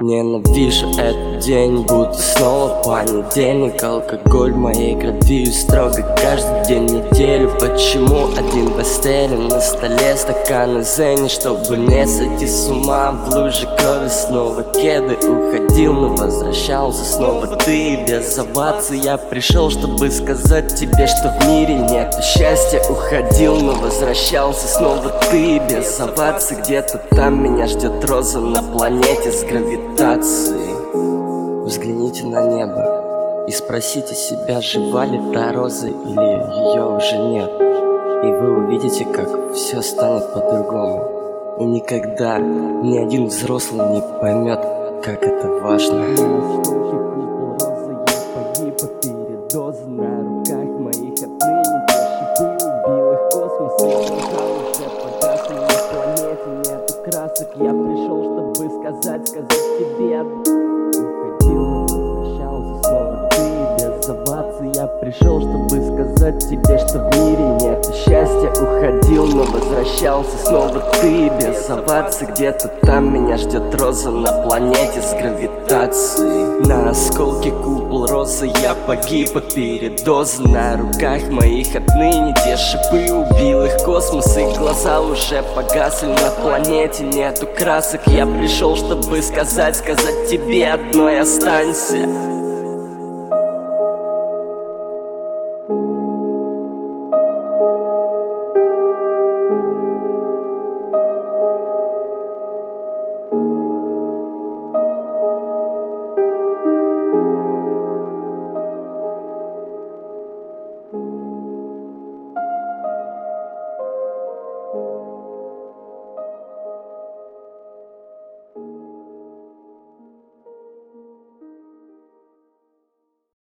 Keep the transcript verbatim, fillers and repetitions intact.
Ненавижу этот день, будто снова понедельник. Алкоголь в моей крови строго каждый день недели. Почему один постели на столе, стаканы зени, чтобы не сойти с ума в луже крови. Снова кеды, уходил, но возвращался снова ты. Без оваций я пришел, чтобы сказать тебе, что в мире нет счастья. Уходил, но возвращался снова ты. Без оваций где-то там меня ждет роза на планете с гравитацией. Взгляните на небо и спросите себя, жива ли та роза или ее уже нет. И вы увидите, как все станет по-другому. И никогда ни один взрослый не поймет, как это важно. Я пришел, чтобы сказать, сказать тебе. Уходил, но возвращался снова ты. Без оваций я пришел, чтобы сказать тебе, что в мире нет счастья. Уходил, но возвращался снова ты. Без оваций где-то там меня ждет роза на планете с гравитацией. На осколке купол розы я погиб от передоза. На руках моих отныне те шипы, убил их космос, и глаза уже погасли. На планете нету красок. Я пришел, чтобы сказать, сказать тебе одной: останься.